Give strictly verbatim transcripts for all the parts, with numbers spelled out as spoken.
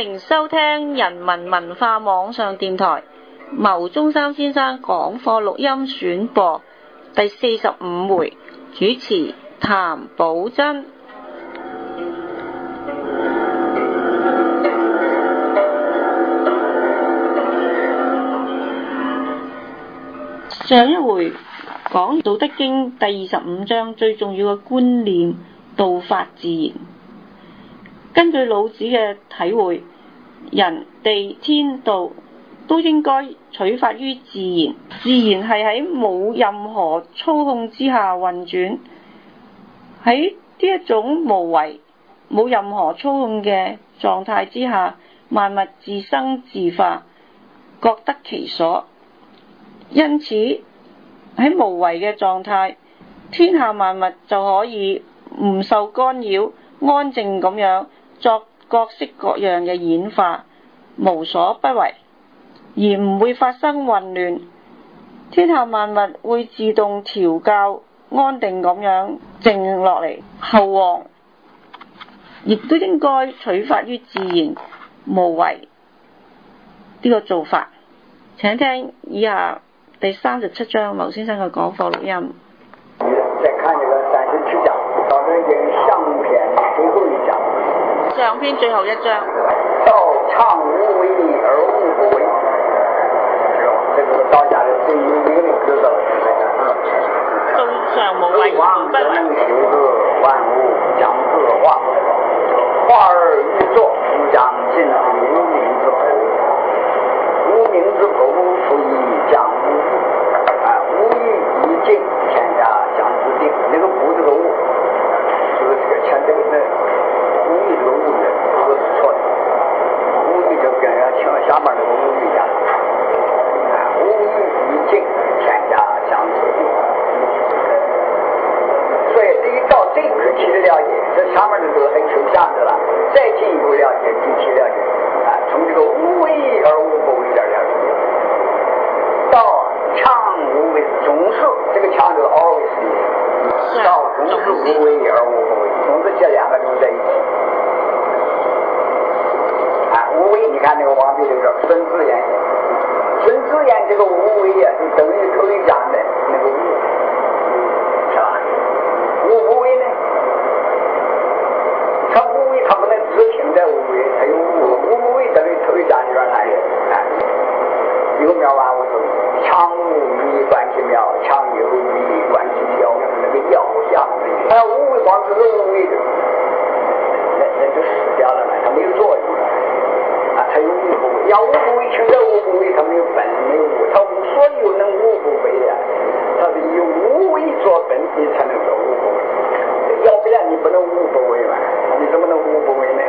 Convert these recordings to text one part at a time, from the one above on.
迎收聽人民文化網上電台牟宗三先生講課錄音選播第四十五回，主持譚寶珍。上一回講《道德經》第二十五章最重要嘅觀念，道法自然。根據老子嘅體會，人地天道都應該取法於自然，自然係喺冇任何操控之下運轉。喺呢一種無為、冇任何操控嘅狀態之下，萬物自生自化，各得其所。因此喺無為嘅狀態，天下萬物就可以唔受干擾，安靜咁樣作各式各樣嘅演化，無所不為，而唔會發生混亂。天下萬物會自動調校，安定咁樣靜落嚟。後王亦都應該取法於自然無為呢個做法。請聽以下第三十七章牟先生嘅講課錄音。 再看這個三十七章，到這已經相篇最後一章。 上篇最後一章。 道常無為而無不為，這個道家的最有名的知道。 道常無為而無不為。 能修得萬物將自化，化而愈作，吾將盡無名之後。無名之後，所以將無。无以一境，天下将自定。那个不，这个物，这个这个前这个那无以这个物呢，这个是错的。无以就跟人听下面那个无以一样。无以一境，天下将自定。所以对于到这个具体的了解，这下面的这个很抽象的了。再进一步了解，具体了解，啊，从这个无为而无不为点了解，到。常无为，总是这个常就是 always 的意思，到总是无为而无不为，总是这两个都在一起。啊，无为，你看那个王弼这个孙子言，孙子言这个无为呀、啊，就等于头一章的那个无，是吧？无不为呢，他无为，他不能只听在无为，他有无，无不为等于头一章里边那些，啊，有妙万物都。常无为观其妙，常有为观其妙，那个要相对。他无为光只是无为的，那那就死掉了嘛，他没有作用了。啊，他有无不为，要无不为，听着无不为，他没有本，没有无，他无所有能无不为的，他是以无为作本，你才能做无不为。要不然你不能无不为嘛？你怎么能无不为呢？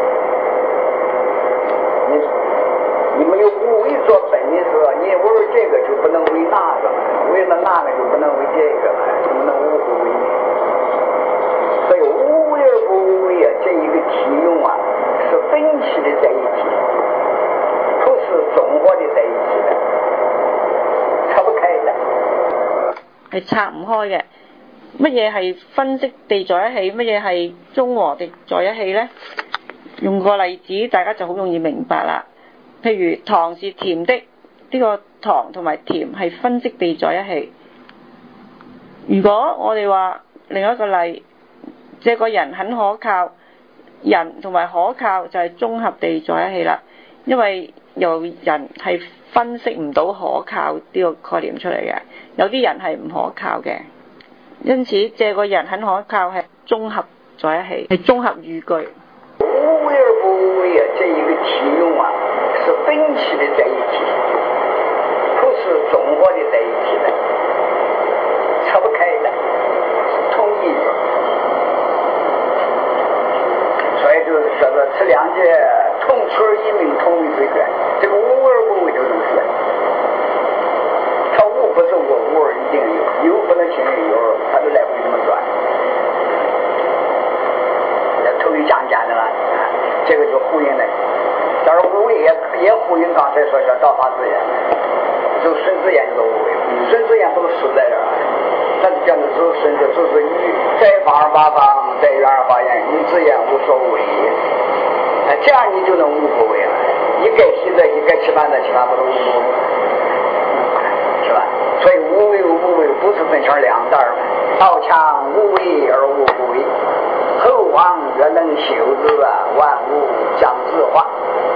你。你没有无为做本的时候，你为这个就不能为那个，为了那个就不能为这个，怎么能无不为？所以无为而不无为啊，这一个体用啊，是分析的在一起，不是综合的在一起的，拆不開的。 係拆唔開嘅。乜嘢係分析地在一起？乜嘢係中和地在一起呢？用個例子，大家就好容易明白啦。譬如糖是甜的，呢、這個糖同埋甜係分析地在一起。如果我哋話另一個例，這個人很可靠，人同埋可靠就係綜合地在一起啦。因為由人係分析唔到可靠呢個概念出嚟嘅，有啲人係唔可靠嘅，因此這個人很可靠係綜合在一起，係綜合語句。 無為而不無為啊，這一個體用啊。是分析的在一起，不是綜合的在一起的，拆不開的，是同一的。所以就是說的此兩者同出而異名，同為最根。這個無而不為就這麼說，它無不是無，無而一定有，有不能輕於有，它就來回這麼轉。頭一章講的了，這個就呼應了。但是无为也也呼应刚才说的道法自然，就孙子言就是无为，孙子言不是死在这儿，他是讲的只孙子，只是以在方而八方，在圆而化圆，以自言无所为。 这样你就能无不为了。一该洗的，一该吃饭的，其他不都无不为，是吧？所以无为无不为不是分成两袋吗？道强无为而无不为，后王若能修之啊，万物将自化。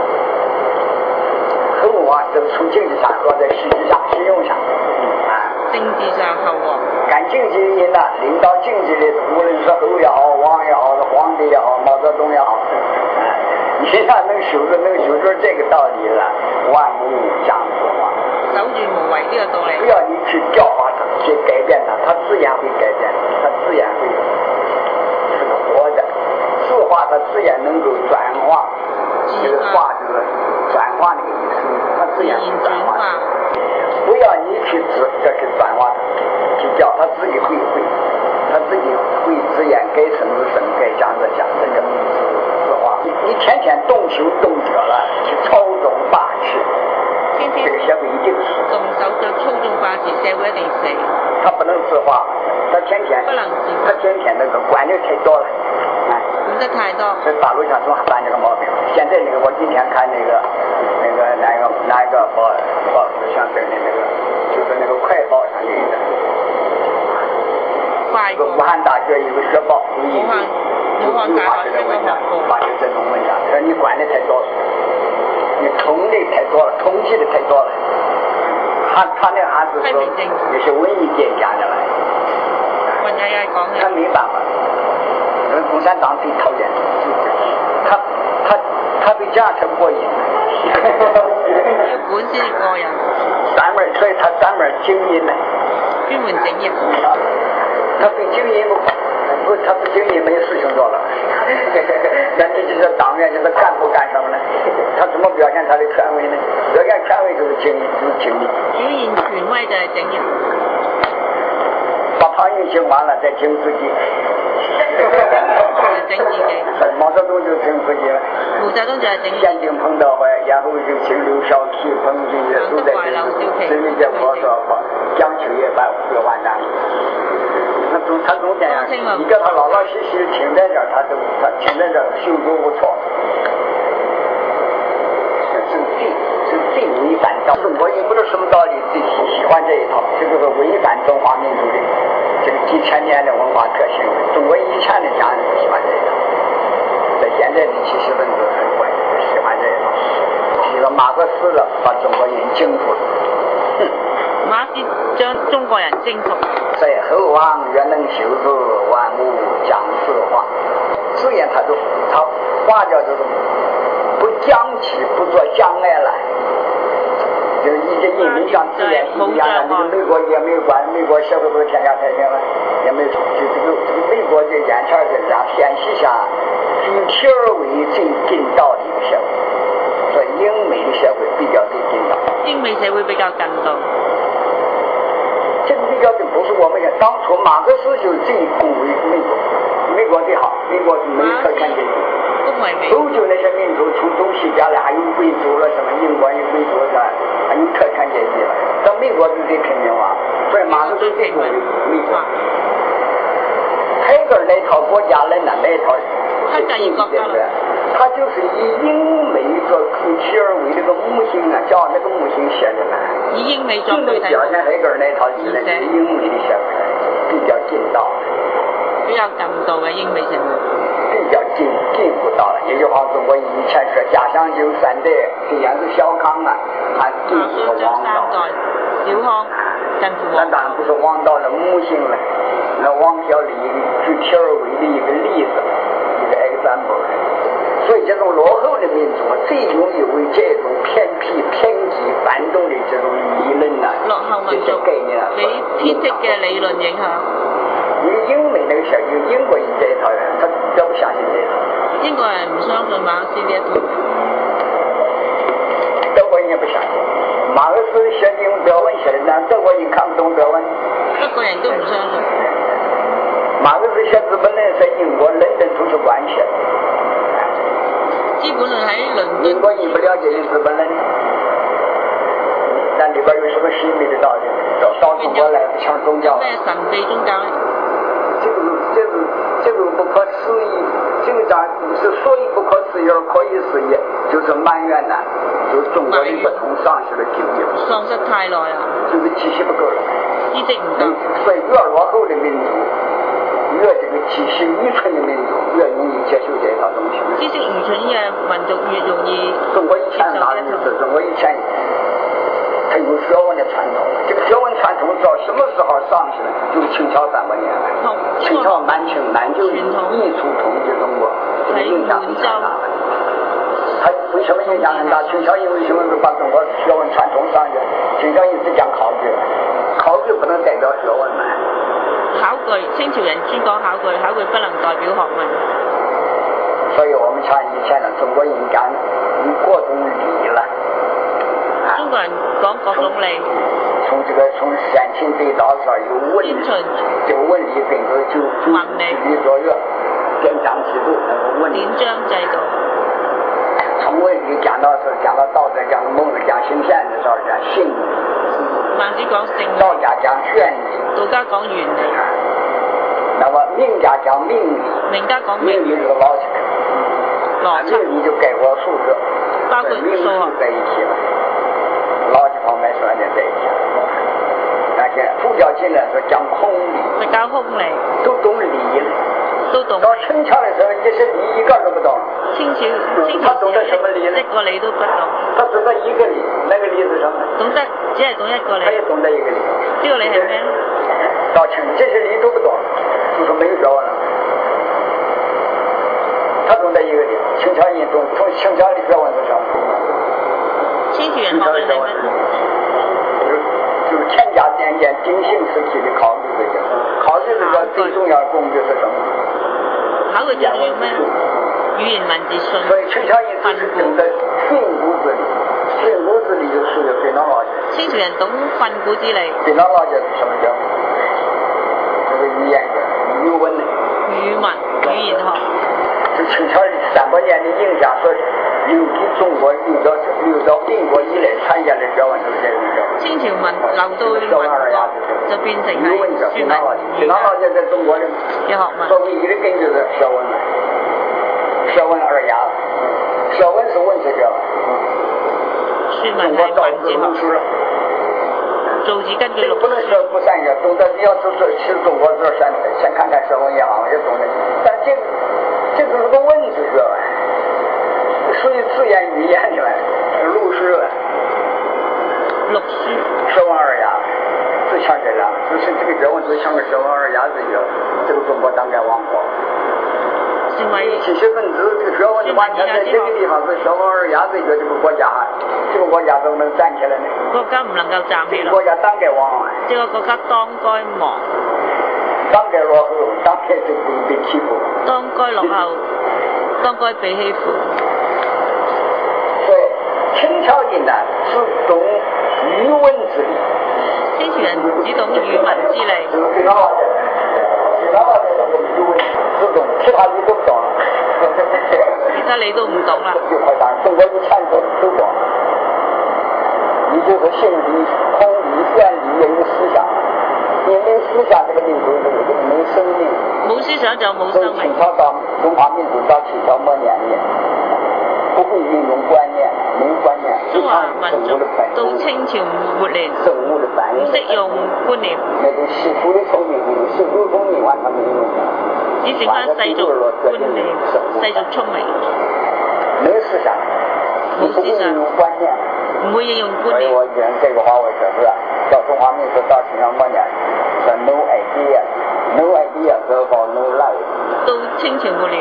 后王这是从经济上和在实际上实用上。 政治上后王， 干经济人呢，领导经济的，无论是侯也好，王也好，皇帝也好，毛泽东也好，你要能守着，能守着这个道理了，万物将自化。 守住無為呢個道理。 不要你去教化它，去改變它，它自然會改變，它自然會是個活的，自化它自然能夠轉化，這個化就是轉化那個意思，它自然會轉化。不要你去指這去轉化它，去教它自己會會，它自己會自然該生是生，該講是講，這個自化。你你天天動手動腳了，去操縱霸氣， 天天這個社會一定是。 動手腳操縱霸氣，社會一定死。 他不能自化，他天天不能自化， 他天天那个管的太多了，哎， 管得太多。 在大陆上总还犯这个毛病。现在那个我今天看那个那个哪个哪一个报报纸上登的那个，就是那个快报上印的， 快这个武汉大学一个学报， 武汉武汉大學一個學報， 发有这种文章，说你管的太多了，你统的太多了，统计的太多了。他他那还是说也是文艺界讲的了， 文藝界講嘅。 他没办法，因为共产党最讨厭，他他他比这样才过瘾。 要管先至過癮。 专门，所以他专门精英呢。 專門整嘢。 他对精英不，他不精英没有事情做了。那这就是党员，就是干部干什么呢？他怎么表现他的权威呢？表现权威就是精英，就是精英。 表現權威就係整人。 把唐英精完了，再精自己。 整自己。 毛泽東就精自己了。 毛澤東就係整。 先精彭德懷，然後就精劉少奇、彭俊業都在精。孙立杰、毛泽東、江秋也把就完蛋了。他总他总这样，你叫他老老实实停在这儿，他都他停在这儿修筑不错。是最是最违反道，中国人不知道什么道理，最喜喜欢这一套，这就是违反中华民族的这个几千年的文化特性。中国以前的家人不喜欢这一套，在现在的知识分子很怪，喜欢这一套。这个马克思了，把中国人征服了。哼， 馬克思將中國人征服。 所以后王若能修之，萬物將自化。自然他就他化掉就是不僵起，不做障碍了。就是一些印民上自然一样的，那个美国也没有管，美国社会不是天下太平了，也没有就这个这个美国这眼前这样偏西下以体而为最近道的一个社会，所以英美的社会比较最近道。 英美社會比較近道。 这个比较就不是我们讲，当初马克思就最恭维美国，美国最好，美国没有特权阶级。欧洲那些民族从东西边来，还有贵族了，什么英国有贵族的，还有特权阶级了。到美国就最平民化，所以马克思最恭维美国。海格尔那套国家人呢，那套是经济的，他就是以英美做以体而为这个母亲啊，叫那个母亲写的呢。 以英美做就能表现海格尔那套是那个英美的社会，比较近道。 比較近道嘅英美社會。 比较进进步到了，也就好中国以前说家乡有三代，这样是小康啊，还近乎王道。 小康近乎王道。 那当然不是王道的母亲了，那王小丽举体而为的一个例子，一个 example。所以这种落后的民族最容易为这种偏僻、偏激、反动的这种理论呢， 落後民族概念啊， 俾偏激嘅理論影響。 因为英美那个小，因为英国人这一套人，他都不相信这一套。 英國人唔相信馬克思呢一套。 德國人也不相信。馬克思寫用德文寫的，但德國人看不懂德文。 德國人都唔相信。 馬克思寫資本論在英國倫敦圖書館寫。 資本論喺倫敦。 英國人不了解的資本論，但裏邊有什麼神秘的道理？到到中國來不像宗教。 咩神秘宗教呢？ 這個這個這個不可思議，這個章是所以不可思议而可以思议，就是埋怨呢，就是中国人不同丧失了经验， 喪失太耐啦， 就是知識不夠了， 知識唔夠， 所以越落後的民族，越這個知識愚蠢的民族，越容易接受這一套東西。 知識愚蠢嘅民族越容易中國以前哪有是中國以前它有學問的傳統，這個學問傳統到什麼時候喪失呢？就是清朝三百年了。清朝滿清滿就一出統治中國，這個影響非常大。它為什麼影響很大？清朝因為什麼把中國學問傳統上去？清朝一直講考據，考據不能代表學問嘛。 考據，清朝人專講考據，考據不能代表學問。 所以我們像以前呢，中國人講各種理了。 中國人講各種理。 從這個從先秦最早時候有文理，這個文理分成就就理作樂，典章制度那個文理。 典章制度。 從文理講到是講到道德，講孟子講行善的時候講性理。 孟子講性理。 道家講玄理。 道家講原理。 那麼名家講命理。 名家講命理是個邏輯。 邏輯。 命理就概括數學。 包括數學。 在一起了。邏輯方面算在在一起了。那些佛教进来是讲空理， 是讲空理， 都懂理了， 都懂。 到清朝的时候，这些理一个都不懂。 清朝，清朝他懂得什么理呢？ 一个理都不懂。 他知道一个理，那个理是什么？ 懂得只係懂一個理。 他也懂得一個理。 這個理係咩？ 到清這些理都不懂，就是沒有學問了。他懂得一個理，清朝人懂，從清朝的學問是什麼？ 清朝人學問係咩？ 就是天家年间定性时期的考虑这些，考虑这个最重要的工具是什么？ 考虑就是咩？語言文字信。 所以清朝人只是懂得训诂之理，训诂之理就属於非常老實。 清朝人懂訓诂之理。 非常老實是什麼叫？這個語言學，語文的。 語文語言學。 就清朝三百年的影響所留給中國留到留到民國以來傳下來學問就是這個學問。 清朝文流到民國就變成係説文語非常老實在中國的嘅學問。 所唯一的根就是學問了，學問二雅，學問是文字學問。 説文係文字學。造字根據六書。 不能說不善學，懂得要是說是中國字先先看看學問也好，也懂得，但這個這只是個文字學問。屬於自然語言的嘛，六書， 六書， 學問二雅，只像這樣，只是這個學問只像個學問二雅這個，這個中國當該亡國。 成為知識分子這個學問完全在這個地方是學問二雅這個這個國家，這個國家怎麼能站起來呢？ 國家唔能夠站起來。 這個國家當該亡啊！ 這個國家當該亡。 當該落後，當該就不被欺負。 當該落後，當該被欺負。 清朝人呢是懂語文之理， 清朝人只懂語文之理。 就是非常好的，非常好的那個語文只懂，其他理都不懂。 其他理都唔懂啦。 就好像中國以前都都懂，你就是性理、空理、玄理也有思想，你沒思想這個民族就沒生命。 冇思想就冇生命。 清朝到中華民族到清朝末年呢，不會運用觀念。 中華民族到清朝末年唔識用觀念， 那種世俗的聰明，世俗聰明完全沒用， 只剩翻世俗觀念、世俗聰明， 沒思想， 冇思想，唔會應用觀念。 所以我講這個話，我說是到中華民族到清朝末年，是 no idea，no idea，何況 no life。 到清朝末年。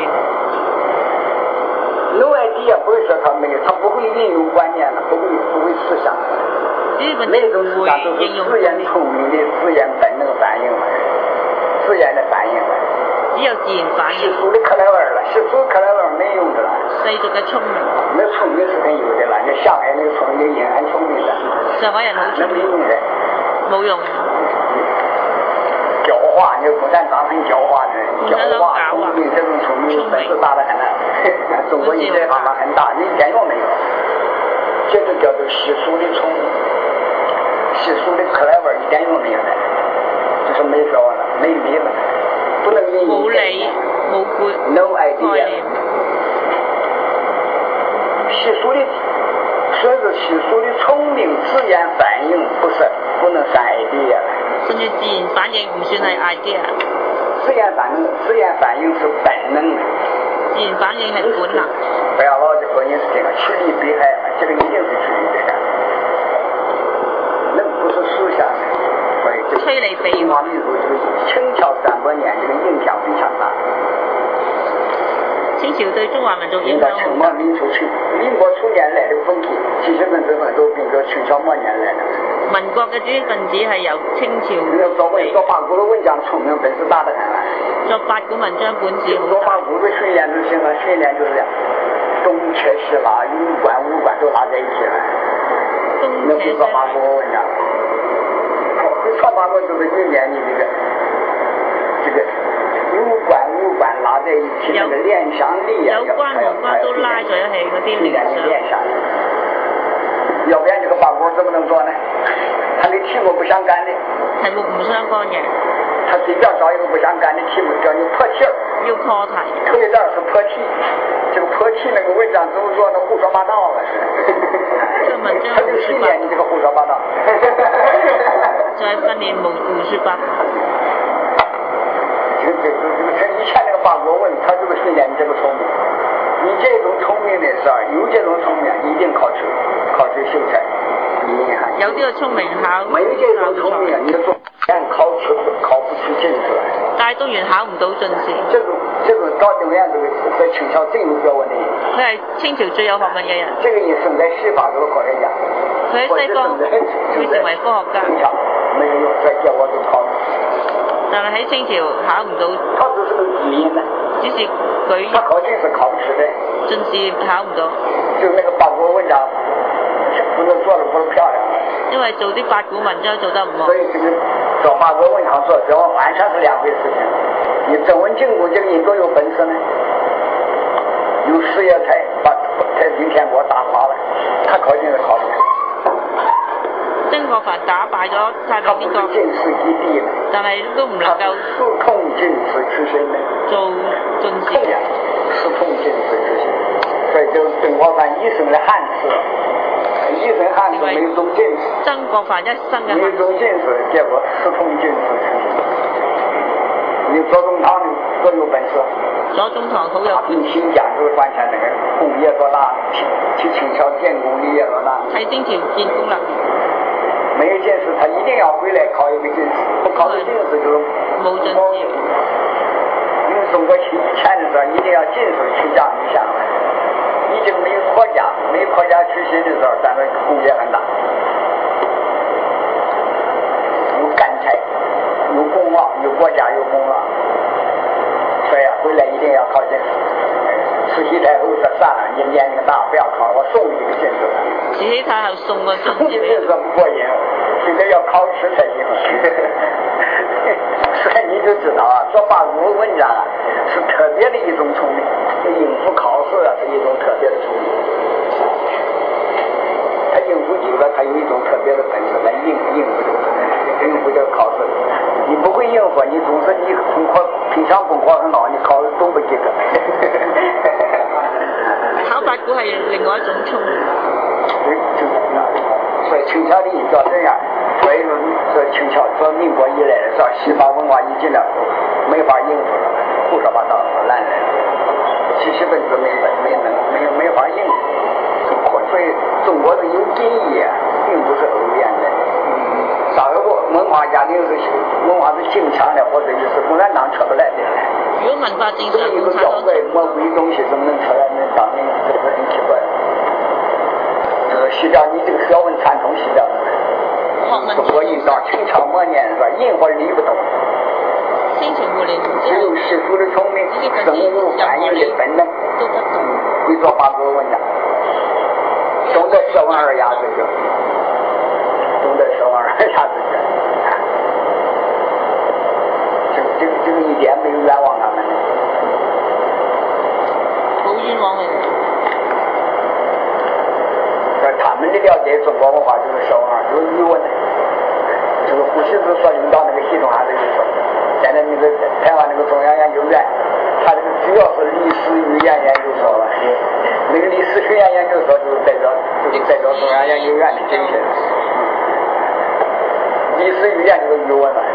no idea 不是說他沒有，他不會運用觀念了，不會不會思想。那種思想都是自然聰明的自然本能反應了，自然的反應了。 只有自然反應。世俗的克萊爾了，世俗克萊爾沒用的了。 世俗嘅聰明。 那聰明是很有的了，你上海那個聰明人很聰明的。 上海人好聰明。冇用。 狡猾，你共產黨很狡猾的，狡猾聰明這種聰明本事大得很了。中國人這方面很大，一點用沒有。這就叫做世俗的聰明，世俗的克萊爾一點用沒有的，就是沒學問了，沒理了， 不能理冇理冇觀 ，no 概 idea。 念。 习俗的，所以说习俗的聪明自然反應不是不能算 idea。 甚至自然反應唔算係 idea。 自然反應，自然反應是本能的。 自然反應係本能。 不要老是说你是这个趋利避害，这个一定是趋利避害，那不是思想的。所以这个趨利避害。 中华民族这个清朝三百年这个影響非常大。 清朝對中華民族影響好清末民初期，民國初年來的風氣，知識分子們都跟着清朝末年來的。 民國嘅知識分子係由清朝嚟。做文做八股的文章聰明本事大得很啊！ 作八股文章本事好大。 做八股的訓練就行了，訓練就是東切西拉，有關無關都拉在一起了。東切西拉。做八股文章，做八股就是一年你這個這個。有關無關拉在一起，那個聯想力啊， 有關無關都拉在一起嗰啲聯想。 要不然這個八股怎麼能做呢？他的題目不相干的。 題目唔相干嘅。 他隨便找一個不相干的題目，叫你破題兒。 要破題。 頭一段是破題，這個破題那個文章怎麼做呢？胡說八道了。 這個文章他就訓練你這個胡說八道。 就係訓練無胡說八道。 这这这以前那个八国文，他就是训练你这个聪明。你这种聪明的事儿，有这种聰明，一定考試，考試秀才，一定還。 有呢個聰明考。 沒有這種聰明，你做考試考不出進士。 大東原考唔到進士。 這種這種到東原這個在清朝最有學問的人。 佢係清朝最有學問嘅人。 這個人生在西方這個科學家。 佢喺西方會成為科學家。 清朝沒有用，在結果都考。 但係喺清朝考唔到， 他只是個舉因呢。 只是佢。 他考進士考不出的。 進士考唔到。 就那個八股文章，不能做得不漂亮。 因為做啲八股文章做得唔好。 所以這個做八股文章做這完全是兩回事情。你曾文靖公這個人多有本事呢，有事業才把太平天國打垮了，他考進士考不出。 曾國藩打敗咗太平天國，但係都唔能夠司空進士出身的， 做進士。 司空進士出身，所以就曾國藩一生的漢士，一生漢士沒中進士。 曾國藩一生嘅漢士。 沒中進士，結果司空進士出身。你左宗棠多有本事。 左宗棠好有本事。 新疆就是完全那個功業多大，去清朝建功立業多大。 喺清朝建功立業。 沒有進士，他一定要回來考一個進士，不考個進士就是冇進士。 因為中國以前的時候，一定要進士取將以下，已經沒有科家，沒有科家出身的時候，咱們功業很大，有幹才，有功望，有國家，有功望，所以啊，回來一定要考進士。慈禧太后說算了，你年齡大，不要考，我送你一個進士。 慈禧太后送個進士俾佢。不過癮，現在要考試才行。所以你就知道啊，做八股文章啊，是特別的一種聰明，應付考試啊是一種特別的聰明。他應付久了，他有一種特別的本事來應應付這個應付這個考試。你不會應付，你總是你功課平常功課很好，你考試都不及格。 考八股係另外一種聰明。 所以清朝的人叫這樣，所以說清朝說民國以來的時候，西方文化一進來，沒法應付了，胡說八道，爛人，知識分子沒沒能沒有沒法應付。所以中國人有敬意，並不是偶然的。稍有文化家庭是文化是正常的，或者就是共產黨出不來的。 如果文化正常，共產黨出魔鬼東西怎麼能出來呢？當年這個很奇怪。就是洗掉你這個學問傳統洗掉的。中國一到清朝末年是吧，人或理不懂。 清朝末年只有世俗的聰明，生物反應的本能， 都不懂。 會做八股文章，懂得說文而雅之學，懂得說文而雅之學。這個這個這個一點沒有冤枉他們。 冇冤枉嘅。 他們的了解中國文化就是說文，有語文的。這個胡適之所領導那個系統還是有說。 在那那个台湾那个中央研究院，他这个主要是历史语言研究所了，那个历史学院研究所就是代表就是代表中央研究院的精神。历史语言就是语文了，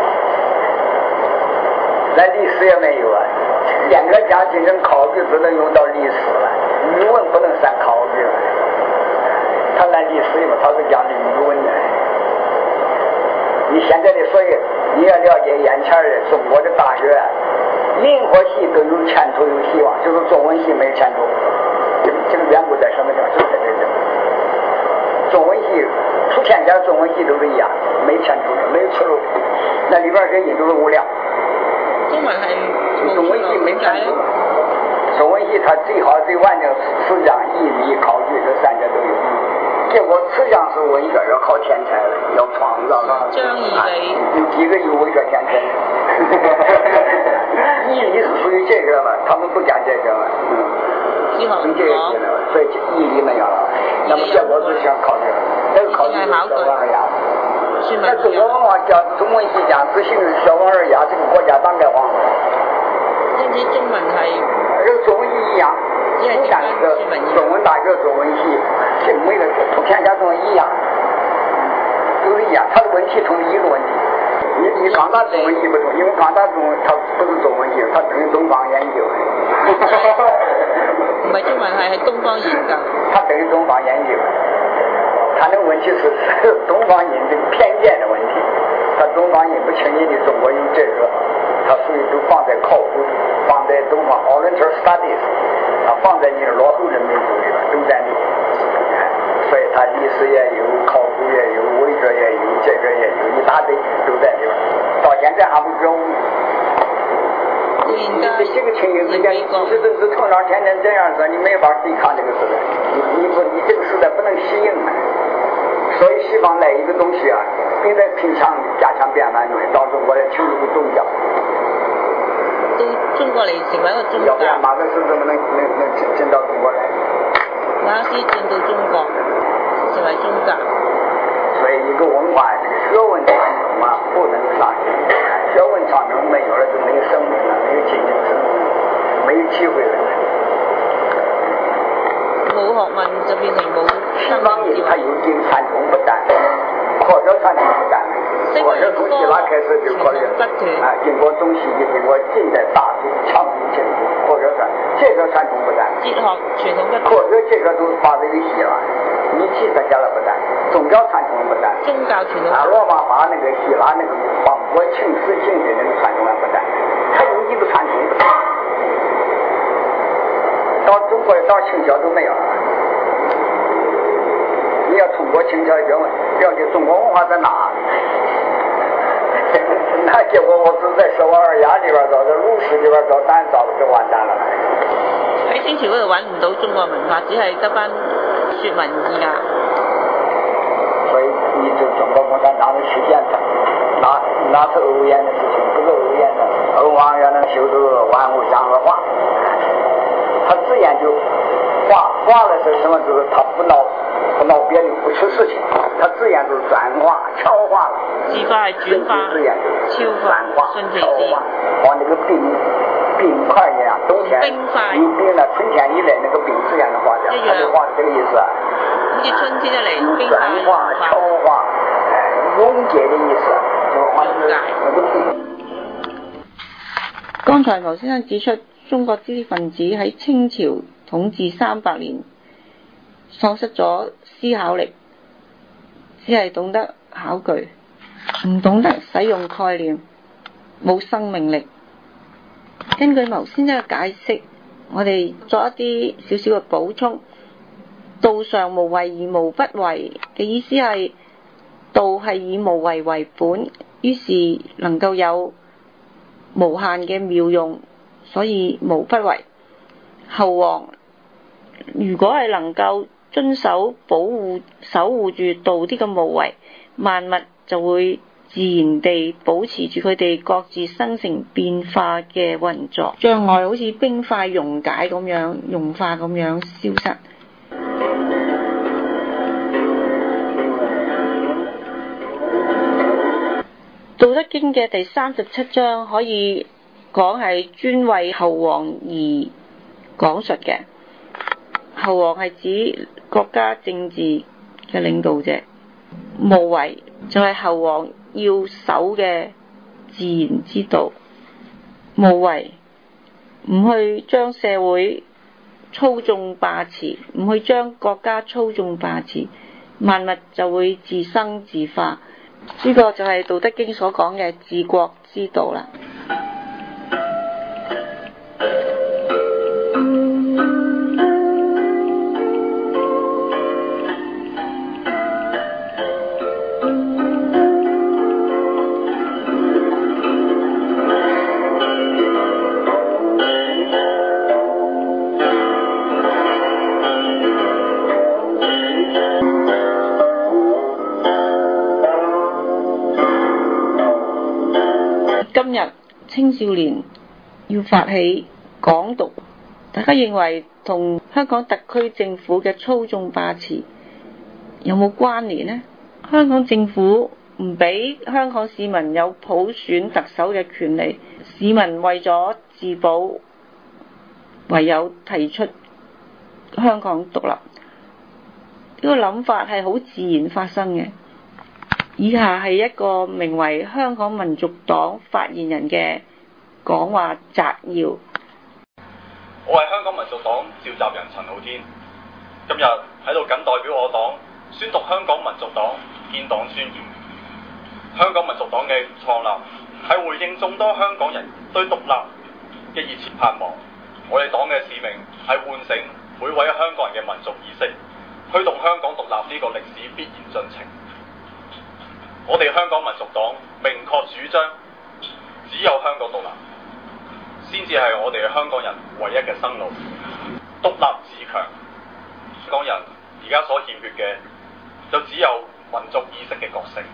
咱历史也没有啊，严格讲进行考据只能用到历史了，语文不能算考据了。他那历史嘛，他是讲的语文的。你现在的所以你要了解眼前的中国的大学，任何系都有前途有希望，就是中文系没前途。这个这个缘故在什么地方？就是在这里。中文系出天下中文系都是一样，没前途的，没有出路。那里边人也都是无聊。 中文係中文系没前途。中文系它最好最完整思想、义理、考据这三者都有。结果思想是文学，要靠天才的，要创造了。 张义理有几个有文学天才？义理是属于这个嘛，他们不讲这个嘛。嗯。从这个学的，所以义理没有了。那么结果是想考这个，那个考据是小王二牙。那中国文化叫中文系讲执行小王二牙，这个国家当该亡了。 因此中文係。 这个中文系一样，不但这个中文大学中文系，这每个普天下中一样，都是一样，它的问题同一个问题。你你港大中文系不同，因为港大中文它不是中文系，它等于东方研究。 唔係中文係係東方研究。 它等於東方研究，它那個問題是東方人這個偏見的問題，它東方人不輕易的中國有這個，它屬於都放在考古，放在東方 Oriental Studies， 啊放在你的落後人民族里邊都在裡，所以它歷史也有，考古也有，文學也有，這個也有，一大堆都在裡邊，到現在還不覺悟。你这这个情形之下，你这都是头脑天天这样子，你没法对抗这个时代。你你不你这个时代不能适应啊。所以西方来一个东西啊，并在拼强加强变慢用，到中国来成一个宗教。 到中國嚟成為一個宗教。 要不然馬克思怎麼能能能進進到中國來？ 馬克思進到中國，成為宗教。 所以一個文化這個學問傳承嘛，不能上去。學問傳承沒有了就沒有生命了，沒有精神生命，沒有機會了。 冇學問就變成冇生命。西方人他有經傳統不斷，科學傳統不斷。科學從希臘開始就科學，啊，經過中西的經過近代大陸強力進步，科學傳這個傳統不斷。 哲學傳統不斷。 科學這個都是發自於希臘，你其他家了不斷，宗教傳統不斷。 宗教傳統。 啊，羅馬法那個希臘那個邦國情思精神那個傳統還不斷，它有一個傳統不斷。到中國到清朝都沒有了。你要通過清朝學問了解中國文化在哪？那結果我只在小王二牙裡邊找，在魯迅裡邊找，當然找就完蛋了。 喺清朝嗰度揾唔到中國文化，只係得班說文意啊。 所以你就中國共產黨的實踐它，哪哪是偶然的事情？不是偶然的，偶王要能修出萬物相合化。他自然就化化了是什麼？就是他不鬧不鬧別扭，不出事情，他自然就是轉化超化了。 自化係轉化， 自然就超化，順其自然。 往那個冰冰塊一樣，冬天冰塊， 一冰了，春天一來那個冰自然就化掉，他就化這個意思。 好似春天一嚟，冰塊轉化超化，溶解的意思，就是化那個冰。 剛才劉先生指出，中國知識分子喺清朝統治三百年，喪失咗思考力，只係懂得考據，唔懂得使用概念，冇生命力。根據牟先生嘅解釋，我哋作一啲少少嘅補充。道常無為而無不為嘅意思係，道係以無為為本，於是能夠有無限嘅妙用，所以無不為。後王如果係能夠遵守保護守護住道啲嘅無為，萬物就會自然地保持住佢哋各自生成變化嘅運作，障礙好似冰塊溶解咁樣融化咁樣消失。 道德經嘅第三十七章可以講係專為侯王而講述嘅。侯王係指國家政治嘅領導者，無為就係侯王要守嘅自然之道。無為唔去將社會操縱霸持，唔去將國家操縱霸持，萬物就會自生自化。呢個就係道德經所講嘅治國之道啦。今日青少年要發起港獨，大家認為同香港特區政府嘅操縱霸持有冇關聯呢？香港政府唔俾香港市民有普選特首嘅權利，市民為咗自保，唯有提出香港獨立。呢個諗法係好自然發生嘅。以下係一個名為香港民族黨發言人嘅講話摘要。 我係香港民族黨召集人陳浩天，今日喺度謹代表我黨宣讀香港民族黨建黨宣言。香港民族黨嘅創立係回應眾多香港人對獨立嘅熱切盼望。我哋黨嘅使命係喚醒每位香港人嘅民族意識，推動香港獨立呢個歷史必然進程。我哋香港民族黨明確主張，只有香港獨立，先至係我哋香港人唯一嘅生路。獨立自強，香港人而家所欠缺嘅，就只有民族意識嘅覺醒。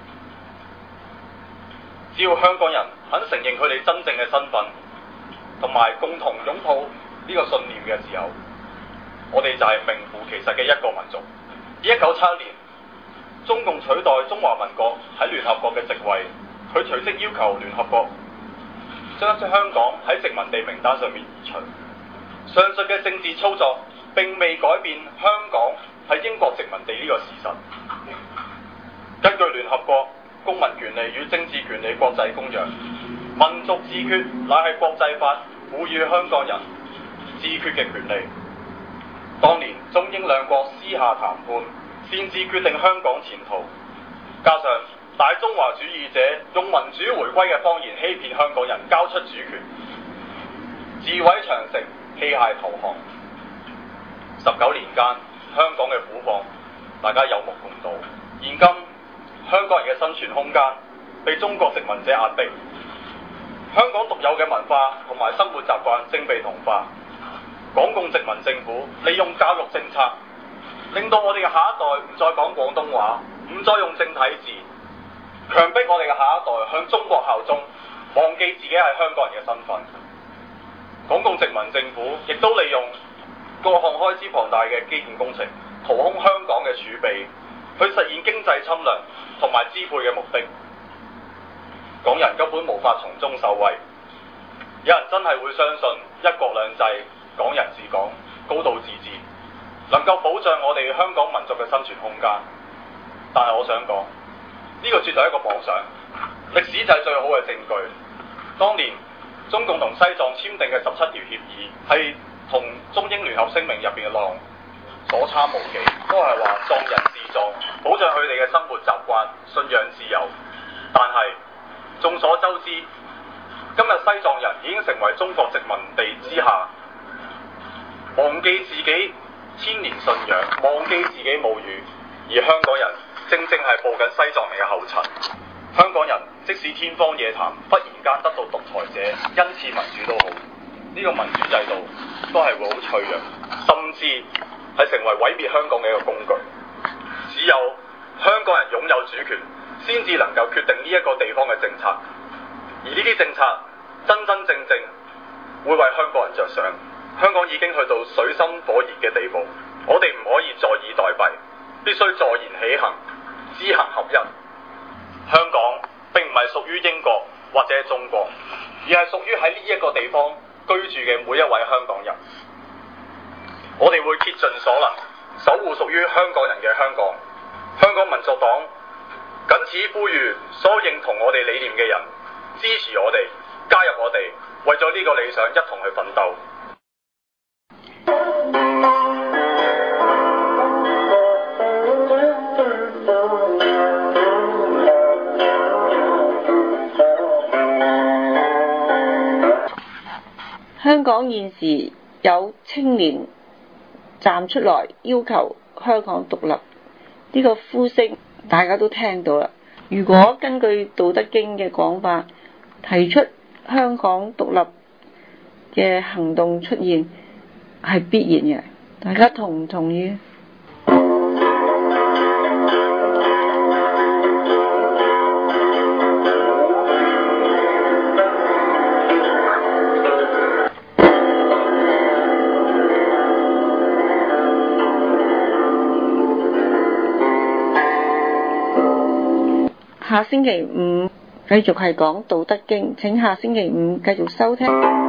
只要香港人肯承認佢哋真正嘅身份，同埋共同擁抱呢個信念嘅時候，我哋就係名副其實嘅一個民族。一九七一年，中共取代中華民國喺聯合國嘅席位，佢隨即要求聯合國將香港喺殖民地名單上面移除。上述嘅政治操作並未改變香港係英國殖民地呢個事實。根據聯合國公民權利與政治權利國際公約，民族自決乃係國際法賦予香港人自決嘅權利。當年中英兩國私下談判，擅自決定香港前途，加上大中華主義者用民主回歸嘅謊言欺騙香港人交出主權，自毀長城，棄械投降。十九年間，香港嘅苦況大家有目共睹。現今香港人嘅生存空間被中國殖民者壓迫，香港獨有嘅文化同埋生活習慣正被同化。港共殖民政府利用教育政策，令到我哋嘅下一代唔再講廣東話，唔再用正體字，強迫我哋嘅下一代向中國效忠，忘記自己係香港人嘅身份。港共殖民政府亦都利用各項開支龐大嘅基建工程，掏空香港嘅儲備，去實現經濟侵略同埋支配嘅目的。港人根本無法從中受惠。有人真係會相信一國兩制、港人治港、高度自治能夠保障我哋香港民族嘅生存空間，但係我想講，呢個絕對係一個妄想。歷史就係最好嘅證據。當年中共同西藏簽訂嘅十七條協議，係同中英聯合聲明入邊嘅內容所差無幾，都係話藏人治藏，保障佢哋嘅生活習慣、信仰自由。但係眾所周知，今日西藏人已經成為中國殖民地之下，忘記自己千年信仰，忘記自己母語，而香港人正正係步緊西藏人嘅後塵。香港人即使天方夜譚，忽然間得到獨裁者恩賜民主都好，呢個民主制度都係會好脆弱，甚至係成為毀滅香港嘅一個工具。只有香港人擁有主權，先至能夠決定呢一個地方嘅政策，而呢啲政策真真正正會為香港人着想。香港已經去到水深火熱嘅地步，我哋唔可以坐以待斃，必須坐言起行，知行合一。香港並唔係屬於英國或者中國，而係屬於喺呢一個地方居住嘅每一位香港人。我哋會竭盡所能守護屬於香港人嘅香港。香港民族黨謹此呼籲所有認同我哋理念嘅人支持我哋，加入我哋，為咗呢個理想一同去奮鬥。 香港現時有青年站出來要求香港獨立，呢個呼聲大家都聽到啦。如果根據《道德經》嘅講法，提出香港獨立嘅行動出現係必然嘅，大家同唔同意？下星期五繼續係講《道德經》，請下星期五繼續收聽。